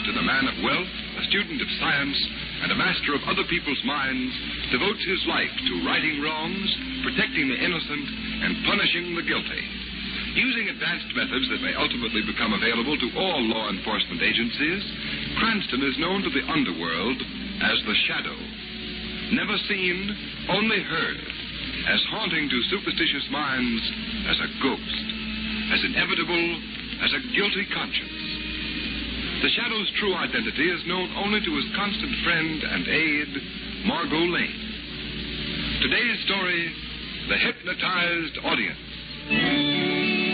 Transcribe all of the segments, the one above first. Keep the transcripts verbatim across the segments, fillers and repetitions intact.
Cranston, a man of wealth, a student of science, and a master of other people's minds, devotes his life to righting wrongs, protecting the innocent, and punishing the guilty. Using advanced methods that may ultimately become available to all law enforcement agencies, Cranston is known to the underworld as the Shadow. Never seen, only heard, as haunting to superstitious minds as a ghost, as inevitable as a guilty conscience. The Shadow's true identity is known only to his constant friend and aide, Margot Lane. Today's story, The Hypnotized Audience.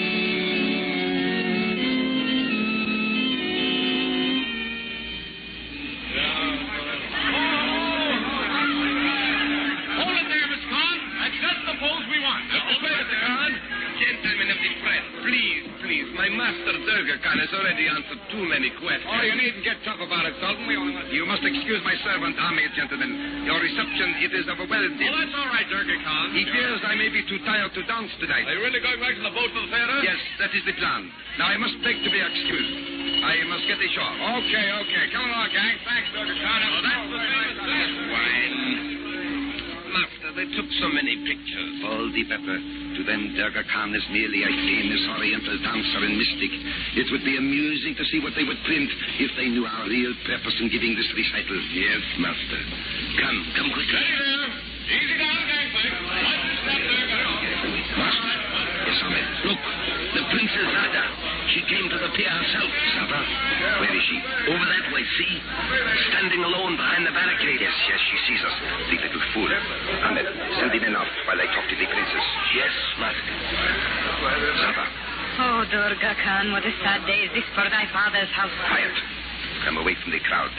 Has already answered too many questions. Oh, you needn't get tough about it, Sultan. We only... You must excuse my servant, army gentlemen. Your reception, it is overwhelming. Oh, that's all right, Durga Khan. He fears I may be too tired to dance tonight. Are you really going back to the boat for the theater? Yes, that is the plan. Now, I must beg to be excused. I must get ashore. Okay, okay. Come along, gang. Thanks, Durga Khan. Oh, that's the famous wine. Master, they took so many pictures. All the better. To them, Durga Khan is merely a famous Oriental dancer and mystic. It would be amusing to see what they would print if they knew our real purpose in giving this recital. Yes, Master. Come, come quickly. Steady there. Easy down, gangplank. Watch the step there. Master. Yes, Ahmed. Look, the Princess Zada. She came to the pier herself. Zada? Where is she? Over that way, see? Standing alone behind the barricade. Yes, yes, she sees us. The little fool. Ahmed, send him enough while I talk to the princess. Yes, Master. Zada. Oh, Durga Khan, what a sad day is this for thy father's house. Quiet. Come away from the crowd.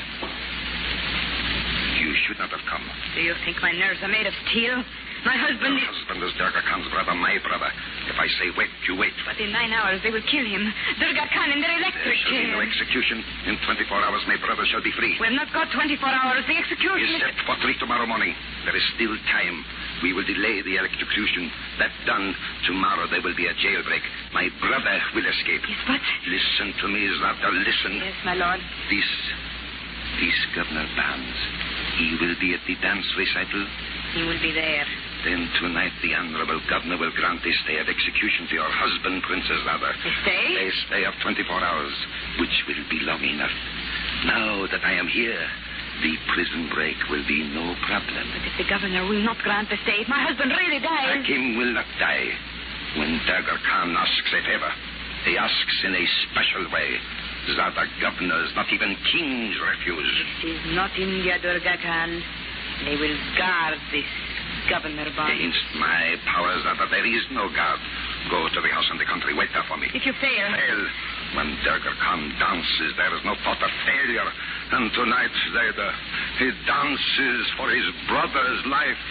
You should not have come. Do you think my nerves are made of steel? My husband Your is... husband is Durga Khan's brother, my brother. If I say wait, you wait. But in nine hours they will kill him. Durga Khan in their There electric shall be chair. no execution. In twenty-four hours, my brother shall be free. We've not got twenty-four hours. The execution Is is... set for three tomorrow morning. There is still time. We will delay the electrocution. That done, tomorrow there will be a jailbreak. My brother will escape. Yes, but... Listen to me, Zlata, listen. Yes, my lord. This, this Governor Barnes, he will be at the dance recital. He will be there. Then tonight the Honorable Governor will grant a stay of execution to your husband, Princess Zada. A stay? A stay of twenty-four hours, which will be long enough. Now that I am here, the prison break will be no problem. But if the governor will not grant the stay, if my husband really dies... Hakim will not die. When Durga Khan asks a favor, he asks in a special way. Zada governors, not even kings, refuse. It is not India, Durga Khan. They will guard this Governor Barnes. Against my powers, Zada, there is no guard. Go to the house in the country. Wait there for me. If you fail... Fail. When Durga Khan dances, there is no thought of failure. And tonight, Zada, he dances for his brother's life.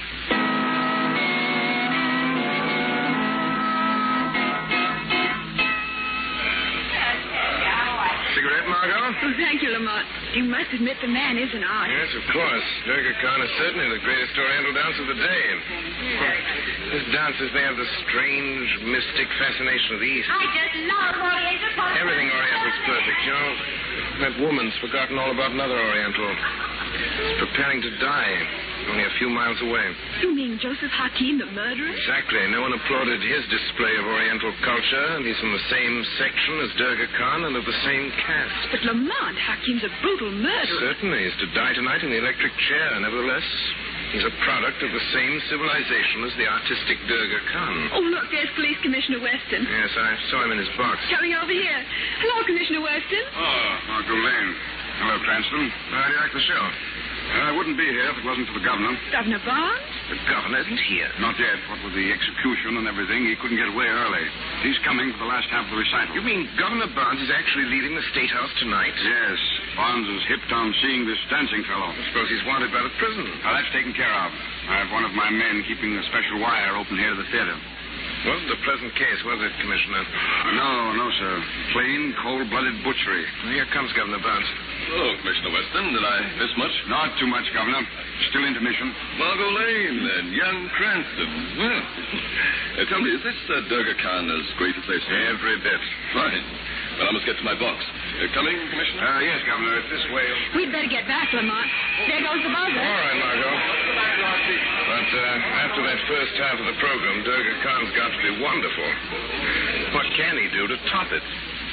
Cigarette, Margot? Oh, thank you, Lamont. You must admit the man is an art. Yes, of course. Durga Khan is certainly the greatest Oriental dance of the day. His dances, they have the strange, mystic fascination of the East. I just love Oriental culture. Everything Oriental's perfect, you know. That woman's forgotten all about another Oriental. He's preparing to die, only a few miles away. You mean Joseph Hakim, the murderer? Exactly. No one applauded his display of Oriental culture, and he's from the same section as Durga Khan and of the same caste. But Lamont, Hakim's a brutal murderer. Certainly. He's to die tonight in the electric chair. Nevertheless, he's a product of the same civilization as the artistic Durga Khan. Oh, look, there's Police Commissioner Weston. Yes, I saw him in his box. Coming over here. Hello, Commissioner Weston. Oh, Margot Lane. Hello, Cranston. How do you like the show? I wouldn't be here if it wasn't for the governor. Governor Barnes? The governor isn't here. Not yet. What with the execution and everything, he couldn't get away early. He's coming for the last half of the recital. You mean Governor Barnes is actually leaving the State House tonight? Yes. Barnes is hipped on seeing this dancing fellow. I suppose he's wanted by the prison. Now, that's taken care of. I have one of my men keeping the special wire open here to the theater. Wasn't a pleasant case, was it, Commissioner? No, no, sir. Plain, cold-blooded butchery. Well, here comes Governor Barnes. Hello, Commissioner Weston. Did I miss much? Not too much, Governor. Still intermission. Margot Lane and young Cranston. Well, uh, tell me, is this uh, Durga Khan as great as they say? Every bit. Fine. But I must get to my box. Uh, coming, Commissioner? Uh, yes, Governor. It's this way. We'd better get back, Lamont. There goes the buzzer. All right, Margot. But uh, after that first half of the program, Durga Khan's got to be wonderful. What can he do to top it?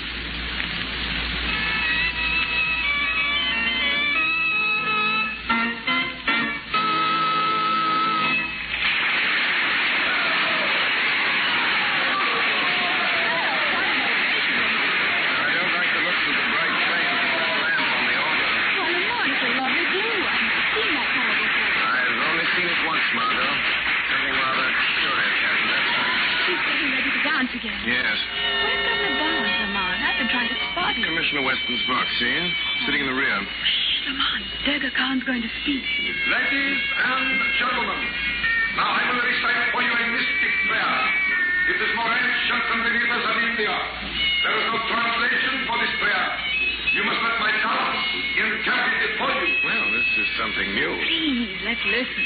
Again. Yes. Where's Governor Barnes, Lamont? I've been trying to spot him. Commissioner Weston's box, see? Sitting in the rear. Shh, Lamont. Durga Khan's going to speak. Ladies and gentlemen, now I will recite for you a mystic prayer. It is more ancient than the rivers of India. There is no translation for this prayer. You must let my tongue interpret it for you. Well, this is something new. Please, let's listen.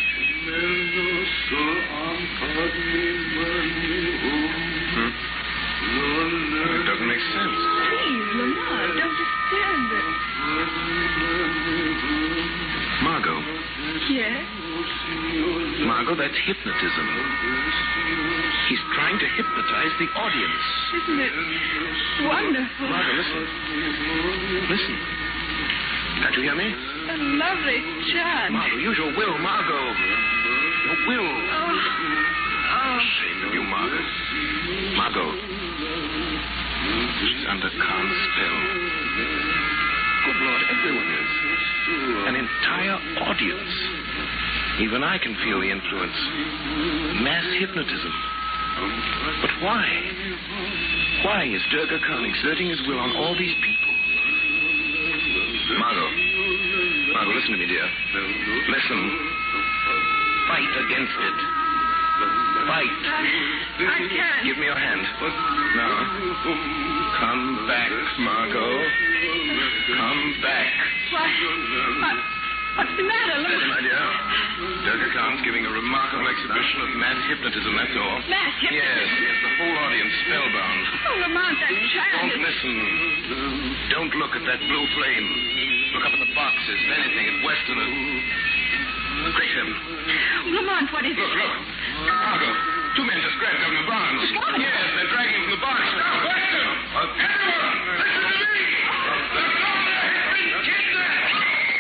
Hmm? It doesn't make sense. Please, Lamont, don't disturb it. Margot. Yes? Margot, that's hypnotism. He's trying to hypnotize the audience. Isn't it wonderful? Margot, listen. Listen. Can't you hear me? A lovely chant. Margot, use your will, Margot. Your will. Oh. Oh. Shame of you, Margot. Margot. She's under Khan's spell. Good Lord, everyone is. An entire audience. Even I can feel the influence. Mass hypnotism. But why? Why is Durga Khan exerting his will on all these people? Margot. Margot, listen to me, dear. Listen. Fight against it. Fight. I, I can't. Give me your hand. Now. Come back, Margot. Come back. Why? What, what's the matter, Steady, Lamont? my dear. Durga Khan's giving a remarkable exhibition of mass hypnotism, that's all. Mass hypnotism? Yes, yes, the whole audience spellbound. Oh, Lamont, that chant. Don't listen. Don't look at that blue flame. Look up at the boxes, if anything, at Weston. Great heaven. Lamont, what is Look, it? look. Margot, two men just grabbed Governor Barnes. What? Yes, they're dragging him from the box. Stop, Weston! Everyone, listen to me! They're going to have been kidnapped!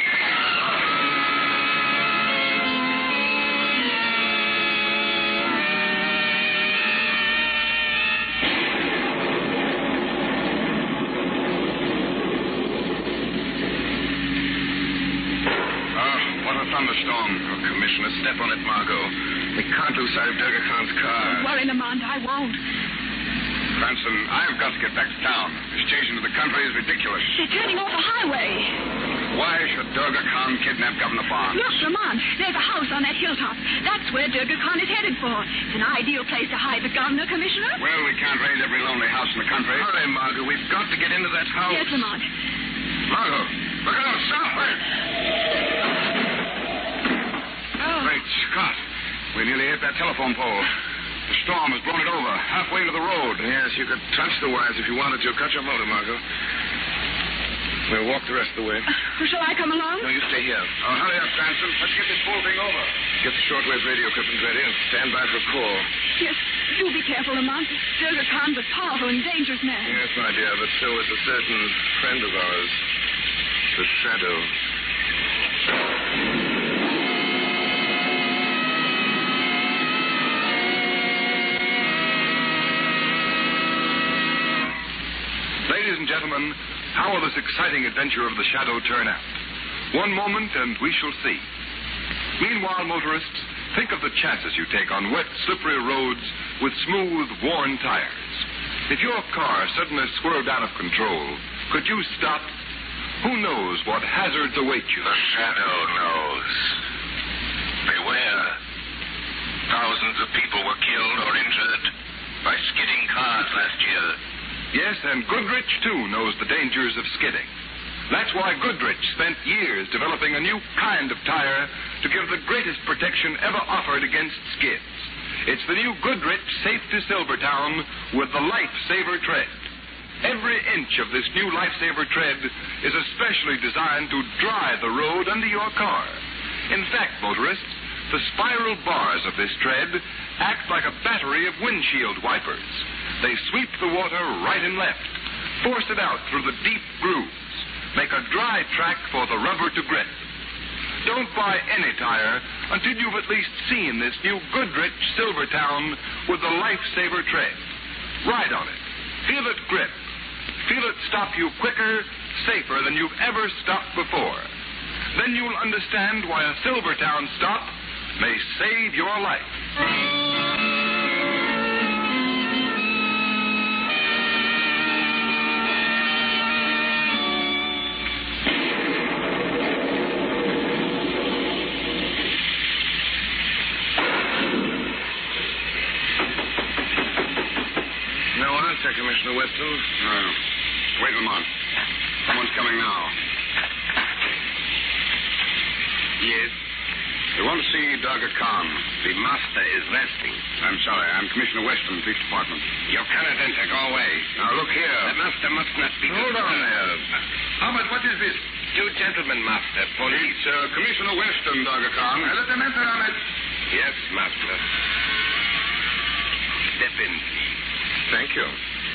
Thunderstorm. Oh, Commissioner, step on it, Margot. We can't lose sight of Durga Khan's car. Don't worry, Lamont, I won't. Cranston, I've got to get back to town. This change into the country is ridiculous. They're turning off the highway. Why should Durga Khan kidnap Governor Barnes? Look, Lamont, there's a house on that hilltop. That's where Durga Khan is headed for. It's an ideal place to hide the governor, Commissioner. Well, we can't raid every lonely house in the country. Hurry, Margot. We've got to get into that house. Yes, Lamont. Margot, look out. Stop. Oh. Great Scott. We nearly hit that telephone pole. The storm has blown it over, halfway to the road. Yes, you could touch the wires if you wanted to. Cut your motor, Margot. We'll walk the rest of the way. Uh, shall I come along? No, you stay here. Oh, hurry up, Cranston. Let's get this whole thing over. Get the shortwave radio equipment ready and stand by for a call. Yes, do be careful, Lamont. Durga Khan's a powerful and dangerous man. Yes, my dear, but so is a certain friend of ours, the Shadow. Ladies and gentlemen, how will this exciting adventure of the Shadow turn out? One moment and we shall see. Meanwhile, motorists, think of the chances you take on wet, slippery roads with smooth, worn tires. If your car suddenly swerved out of control, could you stop? Who knows what hazards await you? The Shadow knows. Beware. Thousands of people were killed or injured by skidding cars last year. Yes, and Goodrich, too, knows the dangers of skidding. That's why Goodrich spent years developing a new kind of tire to give the greatest protection ever offered against skids. It's the new Goodrich Safe to Silvertown with the Lifesaver tread. Every inch of this new Lifesaver tread is especially designed to dry the road under your car. In fact, motorists, the spiral bars of this tread act like a battery of windshield wipers. They sweep the water right and left, force it out through the deep grooves, make a dry track for the rubber to grip. Don't buy any tire until you've at least seen this new Goodrich Silvertown with the Lifesaver tread. Ride on it. Feel it grip. Feel it stop you quicker, safer than you've ever stopped before. Then you'll understand why a Silvertown stop may save your life. Commissioner Weston? No. Wait a moment. Someone's coming now. Yes? They want to see Durga Khan. The master is resting. I'm sorry. I'm Commissioner Weston, Police Department. You cannot enter. Go away. Now, look here. The master must not be... Hold on there. Ahmed, what is this? Two gentlemen, master. Police. It's uh, Commissioner Weston, Durga Khan. Now, let them enter, Ahmed. Yes, master. Step in, please. Thank you.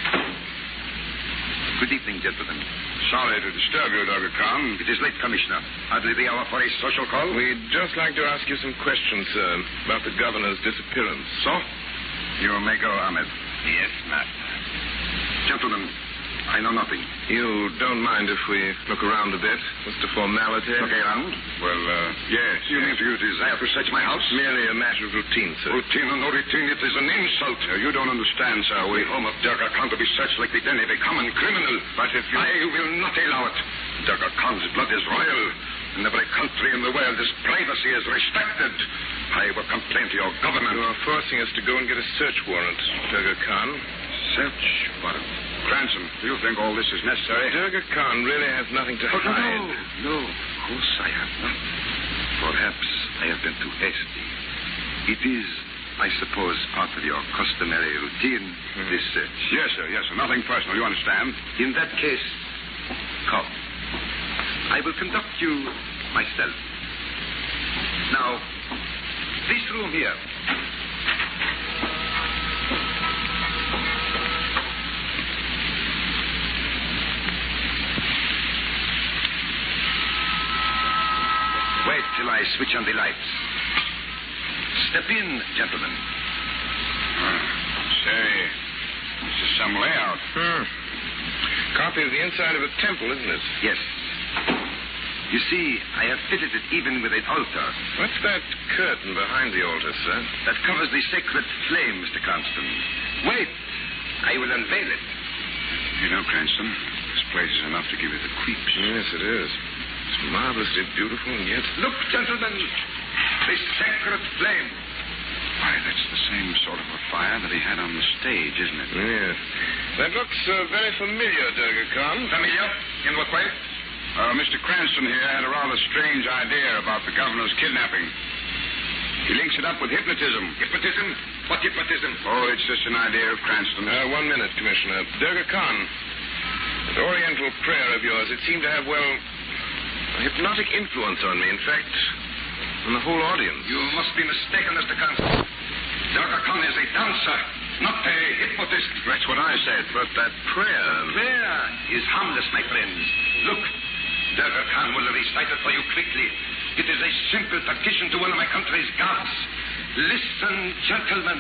Good evening, gentlemen. Sorry to disturb you, Durga Khan. It is late, Commissioner. Hardly the hour for a social call. We'd just like to ask you some questions, sir, about the governor's disappearance. So? You may go, Ahmed. Yes, master. Gentlemen, I know nothing. You don't mind if we look around a bit? Just a formality? Look around? Well, uh, yes. You mean you desire to search my house? Merely a matter of routine, sir. Routine or no routine, it is an insult. Uh, you don't understand, sir. We home of Durga Khan to be searched like the den of a common criminal. But if you... I will not allow it. Durga Khan's blood is royal. In every country in the world, his privacy is respected. I will complain to your government. You are forcing us to go and get a search warrant, Durga Khan. Search warrant? Cranston, do you think all this is necessary? Durga Khan really has nothing to oh, hide. No, no, of course I have not. Perhaps I have been too hasty. It is, I suppose, part of your customary routine, mm. this search. Yes, sir, yes, sir. Nothing personal, you understand? In that case, come. I will conduct you myself. Now, this room here. Wait till I switch on the lights. Step in, gentlemen. Uh, say, this is some layout. Hmm. Copy of the inside of a temple, isn't it? Yes. You see, I have fitted it even with an altar. What's that curtain behind the altar, sir? That covers the sacred flame, Mister Cranston. Wait. I will unveil it. You know, Cranston, this place is enough to give you the creeps. Yes, it is. It's marvelously beautiful, and yet... Look, gentlemen. The sacred flame. Why, that's the same sort of a fire that he had on the stage, isn't it? Yes. That looks uh, very familiar, Durga Khan. Familiar? In what way? Uh, Mister Cranston here had a rather strange idea about the governor's kidnapping. He links it up with hypnotism. Hypnotism? What hypnotism? Oh, it's just an idea of Cranston. Uh, one minute, Commissioner. Durga Khan, that Oriental prayer of yours, it seemed to have, well, a hypnotic influence on me. In fact, on the whole audience. You must be mistaken, Mister Cranston. Durga Khan is a dancer, not a hypnotist. That's what I said. But that prayer... The prayer is harmless, my friends. Look, Durga Khan will recite it for you quickly. It is a simple petition to one of my country's gods. Listen, gentlemen.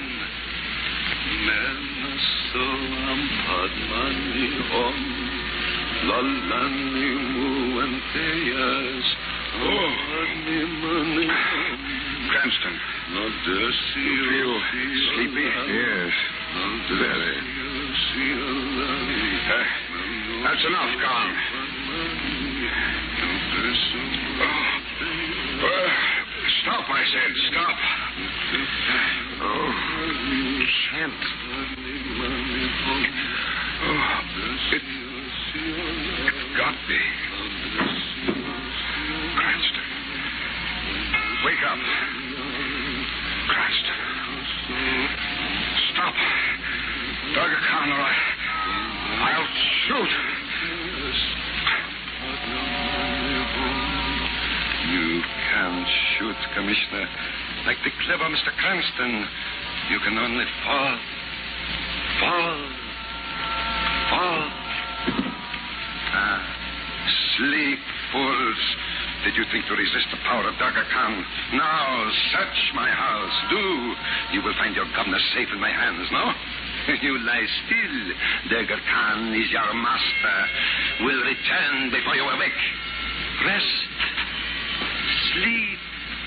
Menasam Padmani Om Lalani Muanteyas. Oh. Cranston. You feel sleepy? Yes. Very. Uh, that's enough, Khan. Oh. Uh, stop, I said. Stop. Oh. Chant. Oh. It, it got me. Cranston. Wake up. Cranston. Stop. Durga Khan, or I, I'll throat. You can shoot, Commissioner. Like the clever Mister Cranston. You can only fall. Fall. Fall. Ah. Sleep, fools. Did you think to resist the power of Durga Khan? Now, search my house. Do. You will find your governor safe in my hands, no? You lie still. Durga Khan is your master. Will return before you awake. Rest. Sleep.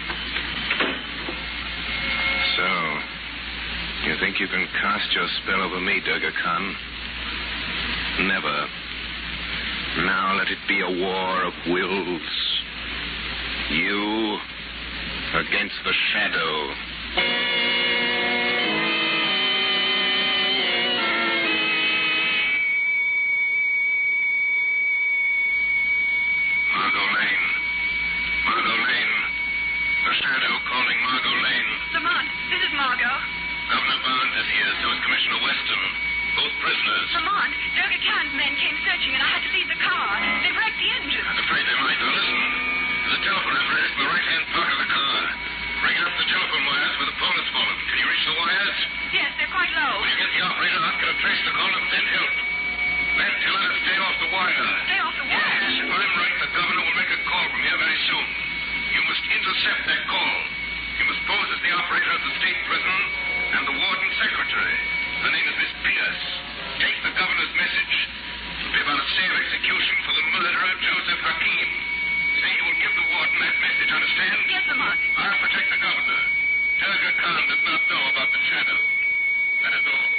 So, you think you can cast your spell over me, Durga Khan? Never. Now let it be a war of wills. You against the shadow. Margot Lane. Margot Lane. The shadow calling Margot Lane. Lamont, this is Margot. Governor Barnes is here, so is Commissioner Weston. Both prisoners. Lamont, Durga Khan's men came searching and I had to leave the car. They wrecked the engine. I'm afraid they might. Now listen. There's a telephone apparatus in the right-hand part of the car. Bring up the telephone wires where the pole has fallen. Can you reach the wires? Yes, they're quite low. When you get the operator, ask her to trace the call and send help. Then tell her to stay off the wire. Stay off the wire? Yes, if I'm right, the governor will make a call from here very soon. You must intercept that call. You must pose as the operator of the state prison and the warden secretary. Her name is Miss Pierce. Take the governor's message. It'll be about a safe execution for the murderer, Joseph Hakim. Say you will give the warden that message, understand? Yes, Lamont. I'll protect the governor. Durga Khan does not know about the shadow. That is all.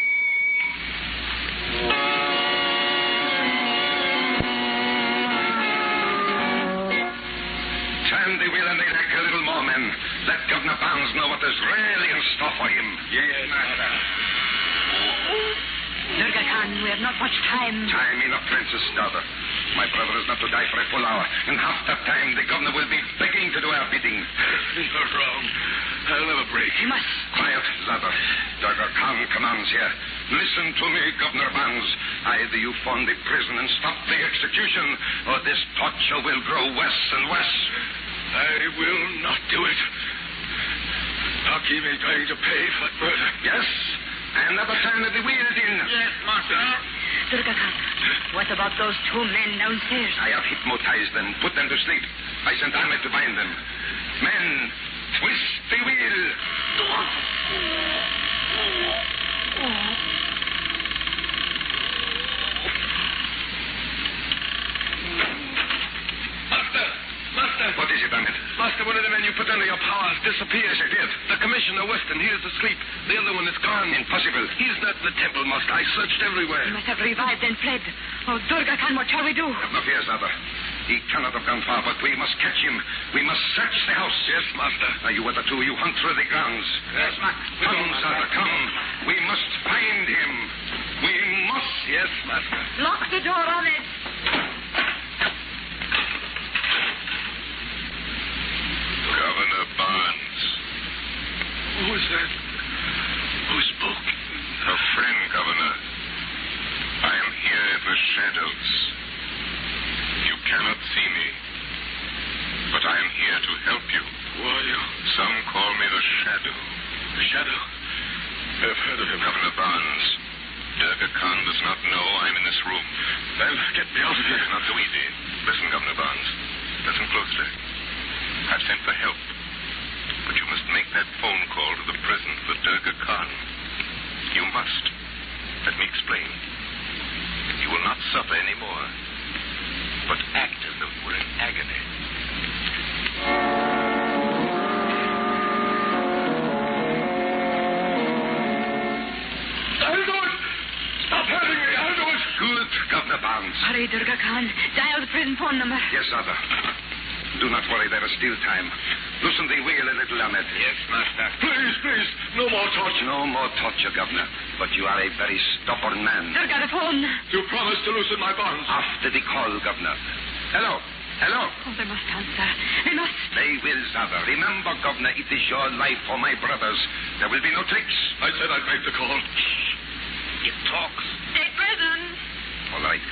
Turn the wheel and the rack a little more, men. Let Governor Barnes know what is really in store for him. Yes, master. Durga Khan, we have not much time. Time enough, Princess daughter. My brother is not to die for a full hour. In half that time, the governor will be begging to do our bidding. You're wrong. I'll never break. You must. Quiet, Zadar. Durga Khan commands here. Listen to me, Governor Barnes. Either you form the prison and stop the execution, or this torture will grow worse and worse. I will not do it. Hakim is going to pay for murder. Yes? Another turn of the wheel, Din. Yes, master. Durga Khan, what about those two men downstairs? I have hypnotized them, put them to sleep. I sent Ahmed to find them. Men, twist the wheel. Master! Master! What is it, Ahmed? Master, one of the men you put under your powers disappeared. Yes, I did. The Commissioner Weston, he is asleep. The other one is gone. Impossible. He's not in the temple, Master. I searched everywhere. He must have revived and fled. Oh, Durga Khan, what shall we do? Have no fear, Zadar. He cannot have gone far, but we must catch him. We must search the house. Yes, Master. Now, you other two, you hunt through the grounds. Yes, Master. Come, Zadar, come. We must find him. We must. Yes, Master. Lock the door on it. Governor Barnes. Who is that? Who spoke? A friend, Governor. I am here in the shadows. You cannot see me, but I am here to help you. Who are you? Some call me the Shadow. The Shadow? I've heard of him. Governor Barnes, Durga Khan does not know I'm in this room. Then get me out of here. Not so easy. Listen, Governor Barnes. Listen closely. I've sent for help, but you must make that phone call to the prison for Durga Khan. You must. Let me explain. You will not suffer anymore, but act as though you were in agony. I'll do it! Stop hurting me! I'll do it! Good, Governor Barnes. Hurry, Durga Khan. Dial the prison phone number. Yes, Zadar. Do not worry, there is still time. Loosen the wheel a little, Ahmed. Yes, Master. Please, please, no more torture. No more torture, Governor. But you are a very stubborn man. Durga, the phone. You promised to loosen my bonds. After the call, Governor. Hello. Hello. Oh, they must answer. They must. They will, Zadar. Remember, Governor, it is your life for my brothers. There will be no tricks. I said I'd make the call. It talks. State prison. All right.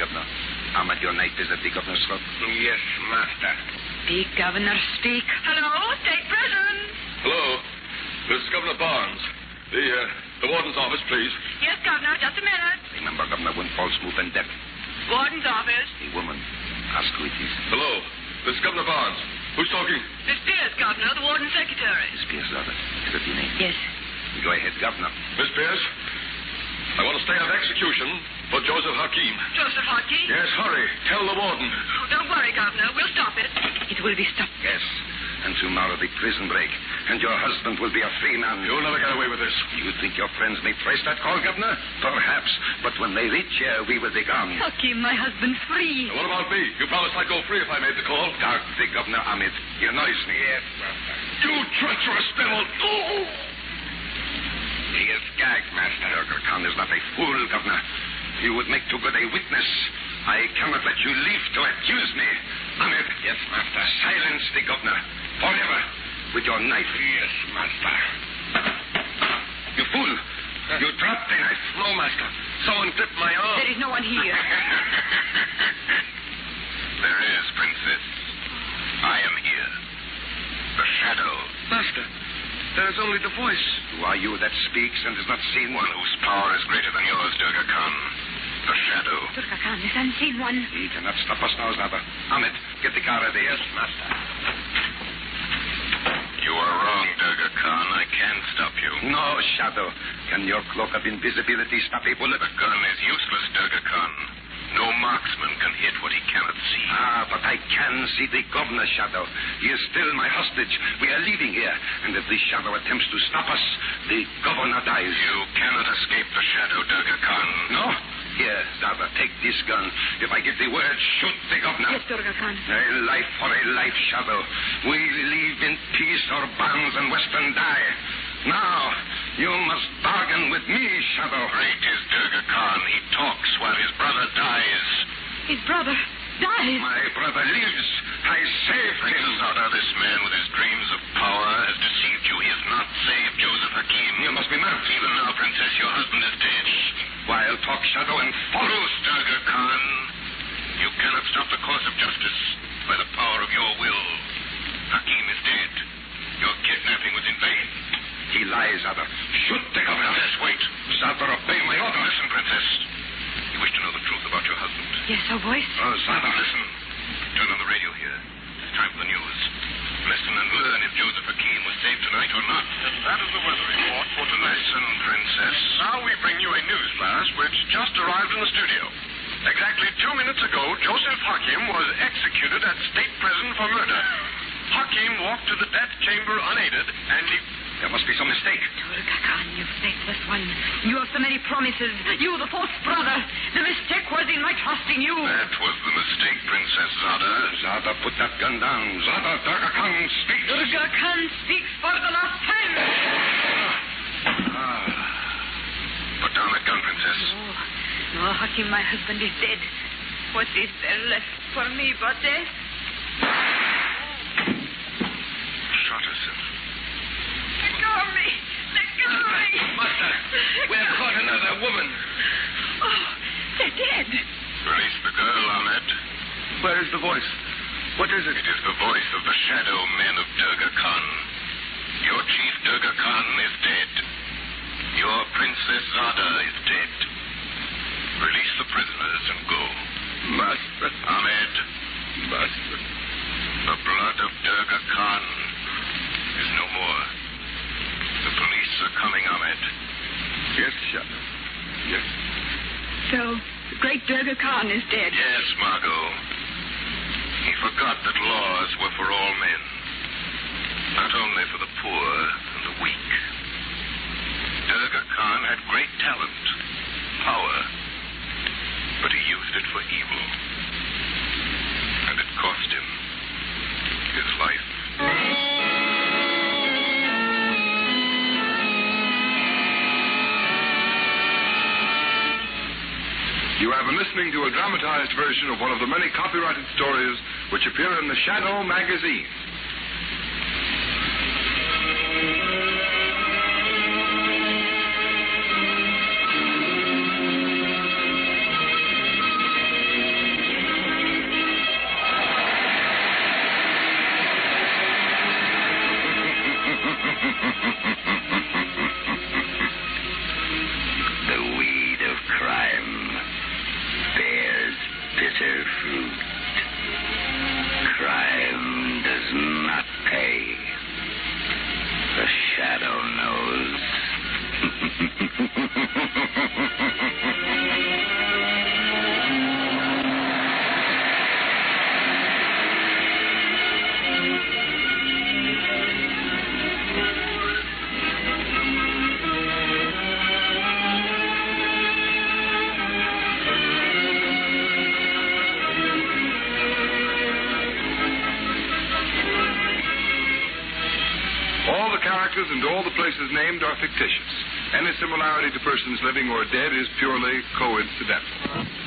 your night visit the governor's club? Yes, master. Speak, Governor, speak. Hello, State Prison. Hello. This is Governor Barnes. The, uh, the warden's office, please. Yes, Governor, just a minute. Remember, Governor, one false move and death. Warden's office. A woman. Ask who it is. Hello. This is Governor Barnes. Who's talking? Miss Pierce, Governor, the warden's secretary. Miss Pierce, Robert. Is that your name? Yes. Go ahead, Governor. Miss Pierce, I want to stay out execution for Joseph Hakim. Joseph Hakim? Yes, hurry. Tell the warden. Oh, don't worry, Governor. We'll stop it. It will be stopped. Yes. And tomorrow the prison break. And your husband will be a free man. You'll never get away with this. You think your friends may trace that call, Governor? Perhaps. But when they reach here, we will be gone. Hakim, my husband's free. What about me? You promised I'd go free if I made the call. Guard the Governor, Ahmed. You noise me. Yes, You treacherous devil. Oh! He is gagged, Master. Durga Khan is not a fool, Governor. You would make too good a witness. I cannot let you live to accuse me. Ahmed. Yes, Master. Silence the Governor. Forever. With your knife. Yes, master. You fool. You dropped the knife. No, master. Someone clipped my arm. There is no one here. There is, Princess. I am here. The shadow. Master, there is only the voice. Who are you that speaks and is not seen? One whose power is greater than yours, Durga Khan. The shadow. Durga Khan, this unseen one. He cannot stop us now, Zaba. Ahmed, get the car ready. Yes, master. You are wrong, Durga Khan. I can stop you. No, Shadow. Can your cloak of invisibility stop a bullet? The gun is useless, Durga Khan. No marksman can hit what he cannot see. Ah, but I can see the governor, Shadow. He is still my hostage. We are leaving here. And if the Shadow attempts to stop us, the governor dies. You cannot escape the shadow, Durga Khan. No? Here, Zaba, take this gun. If I give the word, shoot the governor. Yes, Durga Khan. A life for a life, Shadow. We live in peace or bonds and Western die. Now, you must bargain with me, Shadow. Great is Durga Khan. He talks while his brother dies. His brother dies. My brother lives. I saved him. Princess Zada, this man with his dreams of power has deceived you. He has not saved Joseph Hakim. You must be mad. Even now, Princess, your husband is dead. While talk, Shadow, and follow. Bruce Durga Khan, you cannot stop the course of justice by the power of your will. Hakim is dead. Your kidnapping was in vain. He lies, Zada. Shoot the governor. Yes, wait. Zada, obey my order. Listen, Princess. You wish to know the truth about your husband. Yes, her voice. Oh, Zada. Listen. Turn on the radio here. It's time for the news. Listen and learn if Joseph Hakim was saved tonight or not. And that is the weather report for tonight. Listen, Princess. Now we bring you a news flash which just arrived in the studio. Exactly two minutes ago, Joseph Hakim was executed at state prison for murder. Hakim walked to the death chamber unaided, and he... There must be some mistake. Durga Khan, you faithless one. You have so many promises. You, the false brother. The mistake was in my trusting you. That was the mistake, Princess Zada. Zada, put that gun down. Zada, Durga Khan speaks. Durga Khan speaks for the last time. Ah. Put down that gun, Princess. No, no, Hakim, my husband is dead. What is there left for me but death? Shot herself. Let go of me. Let go of me. Master, we have caught another woman. Oh, they're dead. Release the girl, Ahmed. Where is the voice? What is it? It is the voice of the shadow men of Durga Khan. Your chief Durga Khan is dead. Your Princess Zada is dead. Release the prisoners and go. Master. Ahmed, Master. the blood of Durga Khan is no more. The police are coming, Ahmed. Yes, Shadow. Yes. So, the great Durga Khan is dead. Yes, Margot. He forgot that laws were for all men, not only for the poor and the weak. Durga Khan had great talent, power, but he used it for evil. And it cost him his life. You have been listening to a dramatized version of one of the many copyrighted stories which appear in the Shadow magazine. All the characters and all the places named are fictitious. Any similarity to persons living or dead is purely coincidental.